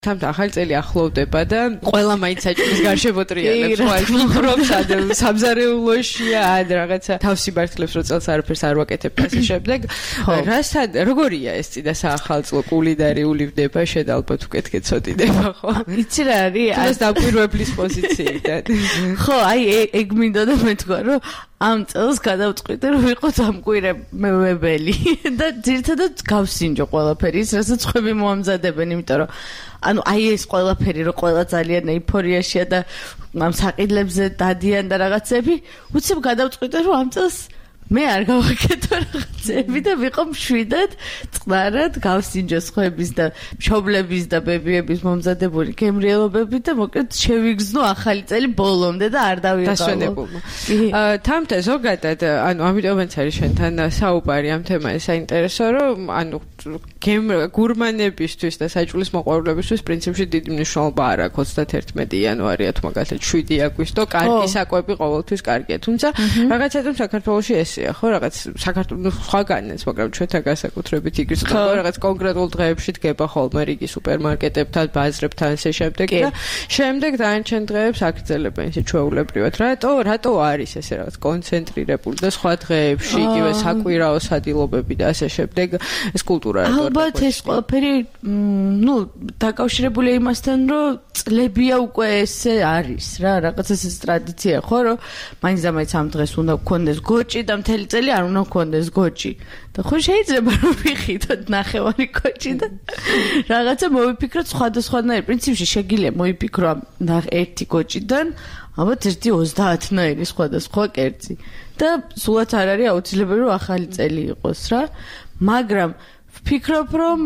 თამთა ახალი წელი ახლოვდება და ყველა მაინც საჭმლის გარშემოტრიალებს, ხო, ფიქრობს სამზარეულოშია, რაღაცა თავსი ბართლებს რო წელს არაფერს არ ვაკეთებ და ასე შემდეგ. რასთან როგორია ეს წინა საახალწლო კულინარიული ვდება, შენ ალბათ უკეთ გეცოდინება, ხო? იცი რა არის? ეს დაკვირვებლის პოზიციიდან. ხო, აი ეგ მინდა და მეთქვა, რომ ამ წელს გადავწყვიტე რომ ვიყოთ ამკვირვებელი და ძირითადად გავსინჯო ყველაფერი ის რასაც ხვები მოამზადებენ, იმიტომ რომ ანუ აი ეს ყველაფერი რომ ყველა ძალიან ეიფორიაშია და ამ საყიდლებზე დადიან და რაღაცები, უცებ გადავწყვიტე რომ ამ წელს მე არ გავაკეთო რაღაცები და ვიყო მშვიდად, წყნარად, გავსინჯოს ხვების და მშობლების და ბებიების მომზადებული გემრიელობები და მოკლედ შევიგზნო ახალი წელი ბოლომდე და არ დავიღალო. თამთა ზოგადად, ანუ ამიტომაც არის შენთან საუბარი ამ თემაზე საინტერესო, რომ ანუ გურმანებისთვის და საჭმლის მოყვარულებისთვის პრინციპში დიდი მნიშვნელობა არ აქვს 31 იანვარია თუ მაგალითად 7 აგვისტო, კარგი საკვები ყოველთვის კარგია, თუმცა რაღაცა საქართველოში ესეა, ხო, რაღაც საქართველოს სხვაგანაც, მაგრამ ჩვენთან განსაკუთრებით იგივე რაღაც კონკრეტულ დღეებში დგება ხოლმე რიგი სუპერმარკეტებთან, ბაზრებთან ასე შემდეგ და შემდეგ დანარჩენ დღეებს აგრძელებენ ისე ჩვეულებრივად. რატო არის ესე რაღაც კონცენტრირებული და სხვა დღეებში იგივე საკვირაო სადილობები და ასე შემდეგ ეს კულტურა ალბათ ეს ყველაფერი დაკავშირებულია იმასთან, რომ წლებია უკვე ესე არის რა, რაღაც ეს ტრადიცია, ხო, რომ მაინც და მაინც ამ დღეს უნდა გქონდეს გოჭი და მთელი წელი არ უნდა გქონდეს გოჭი. და ხო შეიძლება რომ ვიხითოთ ნახევარი გოჭი და რაღაცა მოვიფიქროთ სხვადასხვანაირი. პრინციპში შეგიძლია მოიფიქრო ერთი გოჭიდან ალბათ 1-30 სხვადასხვა კერძი. და სულაც არ არის აუცილებელი რომ ახალი წელი იყოს რა, მაგრამ ვფიქრობ, რომ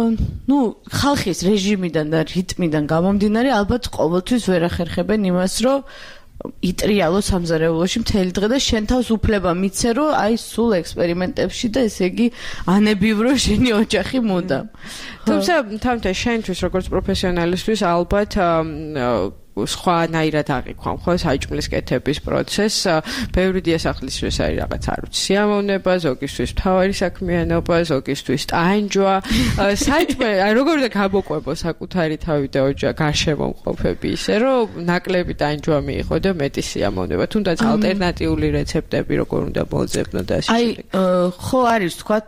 ხალხის რეჟიმიდან და რიტმიდან გამომდინარე, ალბათ ყოველთვის ვერ ახერხებენ იმას, რომ იტრიალო სამზარეულოში მთელი დღე და შენ თავს უფლება მიცე, რომ აი სულ ექსპერიმენტებში და ესე იგი ანებივრო შენი ოჯახი მუდამ. თუმცა თამთა შენთვის როგორც პროფესიონალისტვის ალბათ სხვანაირად აღიქვამ ხო საჭმლის კეთების პროცესს. ბევრი დიასახლისთვის არის რაღაც არ ვიცი სიამოვნება, ზოგისთვის მთავარი საქმიანობა, ზოგისთვის ტანჯვა. საჭმე როგორ უნდა გამოყვებო საკუთარი თავი და ოჯახი გარშემომყოფები ისე რომ ნაკლები ტანჯვა მიიღო და მეტი სიამოვნება, თუნდაც ალტერნატიული რეცეპტები როგორ უნდა მოძებნო და ასე შემდეგ. ხო არის თქვათ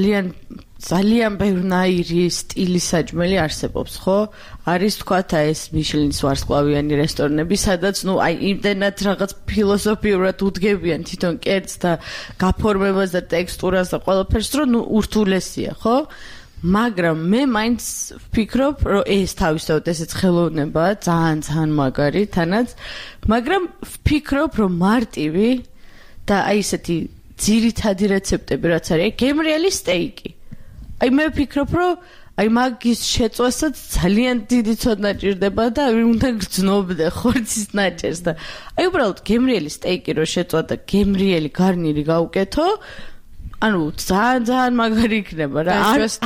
ძალიან ბევრნაირი სტილის საჭმელი არსებობს, ხო? არის თქვათ ეს მიშლინის ვარსკვლავიანი რესტორნები, სადაც აი იმდენად რაღაც ფილოსოფიურად უდგებიან თვითონ კერძს და გაფორმებას და ტექსტურას და ყველაფერს, რომ ურთულესია, ხო? მაგრამ მე მაინც ვფიქრობ, რომ ეს თავისთავად ესეც ხელოვნებაა, ძალიან მაგარი თანაც, მაგრამ ვფიქრობ, რომ მარტივი და აი ესეთი ძირითადი რეცეპტები რაც არის, გემრიელი სტეიკი. აი მე ვფიქრობ, რომ აი მაგის შეწვასაც ძალიან დიდი ცოდნა ჭირდება და უნდა გრძნობდე ხორცის ნაჭერს და აი უბრალოდ გემრიელი სტეიკი რო შეწვა და გემრიელი გარნირი გავუკეთო, ანუ ძალიან მაგარი იქნება რა.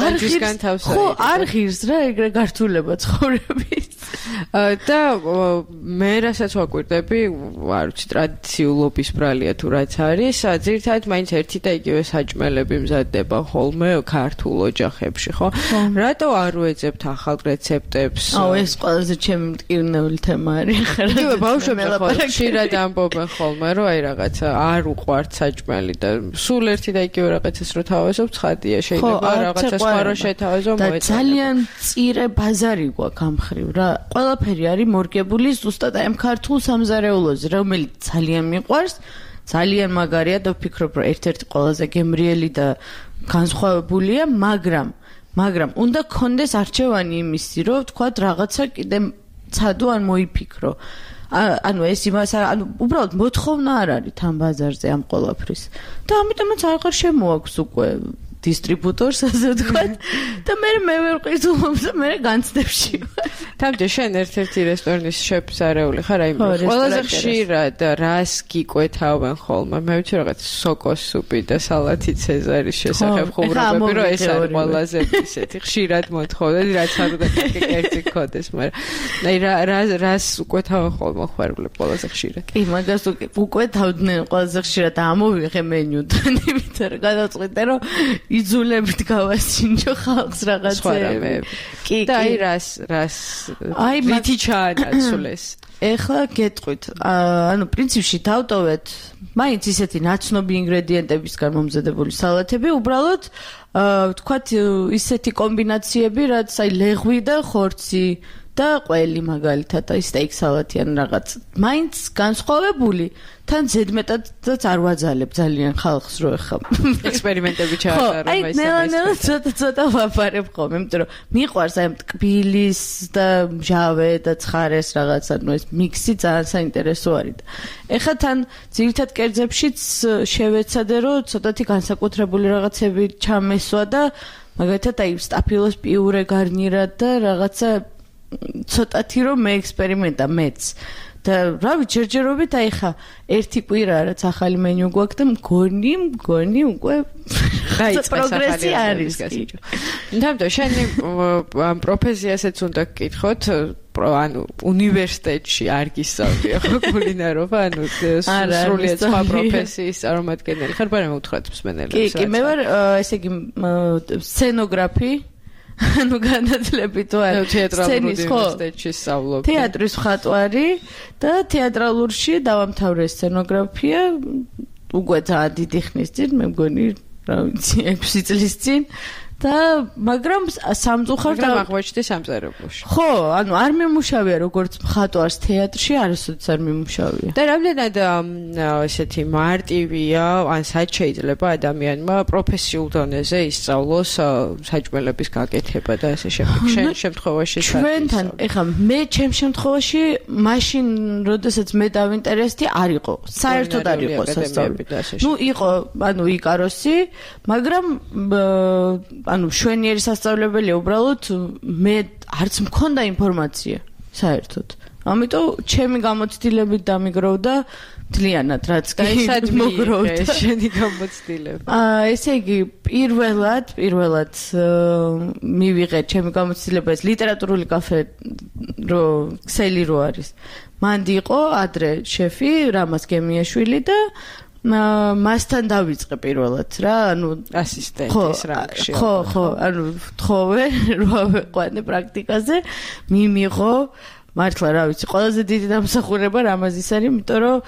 არ ღირს რა ეგრე გართულება ცხოვრების. და მე რასაც ვაკვირდები, არ ვიცი ტრადიციულობის ბრალია თუ რაც არის, ძირითადად მაინც ერთი და იგივე საჭმელები მზადდება ხოლმე ქართულ ოჯახებში, ხო? რატო არ უეძებთ ახალ რეცეპტებს? ეს ყველაზე ჩემი მტკივნეული თემა არის. იგივე ბავშვები ხშირად ამბობენ ხოლმე, რომ აი რაღაცა არ უყვართ საჭმელი და სულ ერთი და იგივე რაღაცას რო თავაზობ, ცხადია, შეიძლება რაღაცა სხვა რო შეთავაზო მოეწონება. ძალიან მწირე ბაზარი გვაქვს ამ მხრივ რა. ყველაფერი არის მორგებული ზუსტად აი ამ ქართულ სამზარეულოზე, რომელიც ძალიან მიყვარს, ძალიან მაგარია და ვფიქრობ, რომ ერთ-ერთი ყველაზე გემრიელი და განსხვავებულია, მაგრამ უნდა გქონდეს არჩევანი იმისი, რომ თქვა რაღაცა კიდე ცადო ან მოიფიქრო. ანუ ეს იმას ანუ უბრალოდ მოთხოვნა არ არის თან ბაზარზე ამ ყველაფრის. და ამიტომაც აღარ შემოაქვს უკვე დისტრიბუტორს ასე ვთქვათ და მე ვერ ყიდულობ და მე განცდებში ვარ. თამჯერ შენ ერთ-ერთი რესტორნის შეფს არეული ხარ, აი ყველაზე ხშირად რას გიკვეთავენ ხოლმე? მე ვიცი რაღაც სოკოს სუპი და სალათი ცეზარის შესახებ ხუმრობები, რომ ეს არის ყველაზე ისეთი ხშირად მოთხოვენ, რაც არ უნდა კერძი გქონდეს, მაგრამ აი რას უკვეთავენ ხოლმე ხوارლებ ყველაზე ხშირად? კი, მაგას უკვეთავდნენ ყველაზე ხშირად ამოვიღე მენიუდან, იმიტომ რომ გადაწყვიტე რომ იძულებით გავასინჯო ხალხს რაღაცეები. კი, და აი რას აი მითი ჩაანაცვლეს. ეხლა გეტყვით, ანუ პრინციპში დავტოვეთ მაინც ისეთი ნაცნობი ინგრედიენტებისგან მომზადებული სალათები, უბრალოდ ვთქვათ ისეთი კომბინაციები, რაც აი ლეღვი და ხორცი და ყველი მაგალითად აი სტეიქ სალათი ან რაღაც მაინც განსხვავებული თან ზედმეტადაც არ ვაძალებ ძალიან ხალხს რო ეხა ექსპერიმენტები ჩაატარო აი ნელა ცოტა ვაფარებ ხოლმე იმიტომ რომ მიყვარს აი ტკბილის და მჟავე და ცხარეს რაღაც ანუ ეს მიქსი ძალიან საინტერესო არის ეხა თან ძირითად კერძებშიც შევეცადე რომ ცოტათი განსაკუთრებული რაღაცები ჩამესვა და მაგალითად აი სტაფილოს პიურე გარნირად და რაღაცა ცოტათი რომ მე ექსპერიმენტა მეც და რავი ჯერჯერობით აი ხა ერთი კვირა რაც ახალი მენიუ გვაქვს და მგონი უკვე პროგრესი არის თუმცა შენი ამ პროფესიასაც უნდა გკითხოთ ანუ უნივერსიტეტში არ გისწავლი ხო კულინარობა ანუ სრულიად სხვა პროფესიის წარმომადგენელი ხარ მაგრამ უთხრათ მსმენელებს კი მე ვარ ესე იგი სცენოგრაფი ანუ განათლებით ვარ თეატრალურ უნივერსიტეტში სწავლობ თეატრის მხატვარი და თეატრალურში დავამთავრე სცენოგრაფია უკვე ძალიან დიდი ხნის წინ მე მგონი რა ვიცი 6 წლის წინ და მაგრამ სამწუხაროდ აღმოჩნდი სამწერლოში. ხო, ანუ არ მიმუშავია როგორც მხატვარს თეატრში, არასოდეს არ მიმუშავია. და რამდენად ესეთი მარტივია, ან სად შეიძლება ადამიანმა პროფესიულ დონეზე ისწავლოს საჭმელების გაკეთება და ასე შემდეგ. შენ შემთხვევაში ჩვენთან, ეხლა მე ჩემ შემთხვევაში მაშინ, როდესაც მე დავინტერესდი, არ იყო. საერთოდ არ იყო სასწავლებელი. ნუ იყო, ანუ იკაროსი, მაგრამ ანუ შვენიერი სასწავლებელია უბრალოდ მე არც მქონდა ინფორმაცია საერთოდ. ამიტომ ჩემი გამოცდილებით დამიგროვდა მთლიანად რაც კი მოგროვდა შენი გამოცდილება. ესე იგი პირველად მივიღე ჩემი გამოცდილება ეს ლიტერატურული კაფე რო ქსელი რო არის. მანდი იყო ადრე შეფი რამაზ გემიაშვილი და მასთან დავიწყე პირველად რა ანუ ასისტენტის რანგში ხო ანუ თხოვე როვე ყვანე პრაქტიკაზე მიმიღო მართლა რა ვიცი ყველაზე დიდი დამსახურება რამაზის არის იმიტომ რომ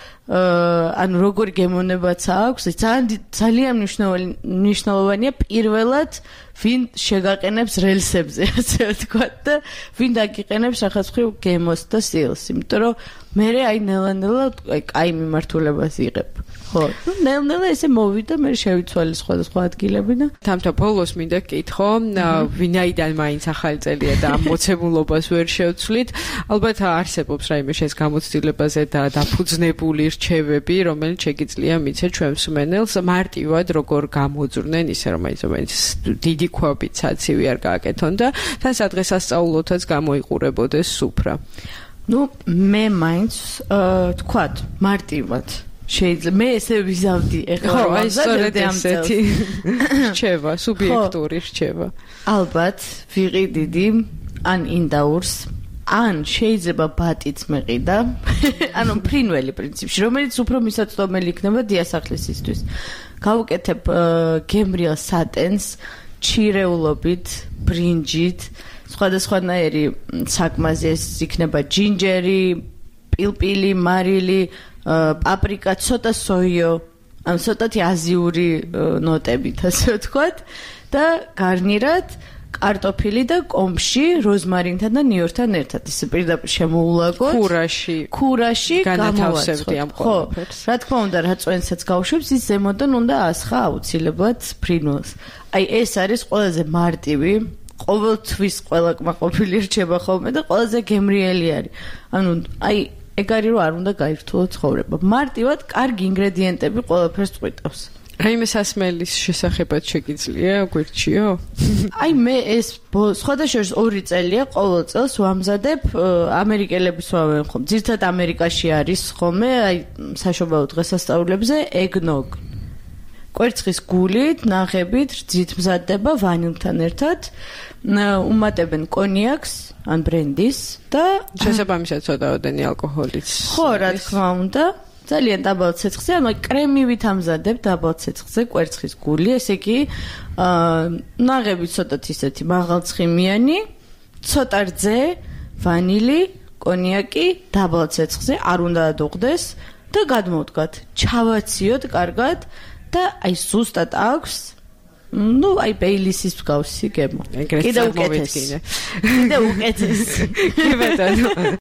ანუ როგორი გემოვნებაც აქვს ძალიან მნიშვნელოვანია პირველად ვინ შეგაყენებს რელსებზე ასე ვთქვათ და ვინ დაგიყენებს რაღაც ხრივ გემოს და სტილს იმიტომ რომ მე აი ნელა აი მიმართულებას იღებ ხო, ნელ-ნელა ესე მოვიდა, მე შევიცვალე სხვადასხვა ადგილები და თამთა ბოლოს მინდა გკითხო, ვინაიდან მაინც ახალი წელია და ამ მოცემულობას ვერ შევცვლით, ალბათ არსებობს რაიმე შენს გამოცდილებაზე და დაფუძნებული რჩევები, რომელიც შეგიძლია მიცე ჩვენ მსმენელს მარტივად როგორ გამოძვრნენ ისე რომ მაინც დიდი ქვაბით საცივი არ გააკეთონ და თან სადღესასწაულოთაც გამოიყურებოდეს სუფრა. ნუ მე მაინც თქვათ მარტივად შეიძლება მე ესე ვიზავდი ეხლა ხო აი სწორედ ესეთი რჩევა სუბიექტური რჩევა ალბათ ვიყიდიდი ან ინდაურს ან შეიძლება ბატიც მეყიდა ანუ ფრინველი პრინციპში რომელიც უფრო მისაწვდომელი იქნება დიასახლისისთვის გავუკეთებ გემრიელ სატენს ჩირეულობით ბრინჯით სხვადასხვანაირი საკმაზე ეს იქნება ჯინჯერი პილპილი მარილი paprika, ცოტა სოიო, ან ცოტათი აზიური ნოტებით, ასე ვთქვათ, და გარნირად კარტოფილი და კომში, როზმარინთან და ნიორთან ერთად. ისე პირდაპირ შემოულაგოთ. ქურაში განათავსებდი ამ ყველაფერს. რა თქმა უნდა, რა წვენსაც გავშვებს, ის ზემოდან უნდა ასხა აუცილებლად ფრინველს. აი ეს არის ყველაზე მარტივი ყოველთვის ყველა კმაყოფილი რჩება ხოლმე და ყველაზე გემრიელი არის. ანუ აი ეგ არის რომ არ უნდა გაირთულო ცხოვრება. მარტივად კარგი ინგრედიენტები ყველაფერს წვიტავს. რაიმე სასმელის შესახებად შეგიძლია გვერდჩიო? აი მე ეს სხვადასხვა 2 წელია ყოველ წელს ვამზადებ ამერიკელების ვამენ ხომ. ძირთად ამერიკაში არის ხოლმე აი საშობაო დღესასწაულებზე ეგნოგ. კვერცხის გულით, ნაღებით, რძით მზადდება ვანილთან ერთად. უმატებენ კონიაკს ან ბრენდის და შესაბამისად ცოტაოდენი ალკოჰოლიც. ხო, რა თქმა უნდა. ძალიან დაბალ ცეცხლზე, ანუ კრემივით ამზადებ დაბალ ცეცხლზე კვერცხის გული, ესე იგი ნაღები ცოტათ ისეთი მაღალცხიმიანი, ცოტა რძე, ვანილი, კონიაკი დაბალ ცეცხლზე, არ უნდა დუღდეს და გადმოვდგათ. ჩავაციოთ კარგად და აი ზუსტად აქვს აი ბეილისის მსგავსი გემო. კიდევ უკეთეს. კიდევ უკეთეს. კი ბატონო.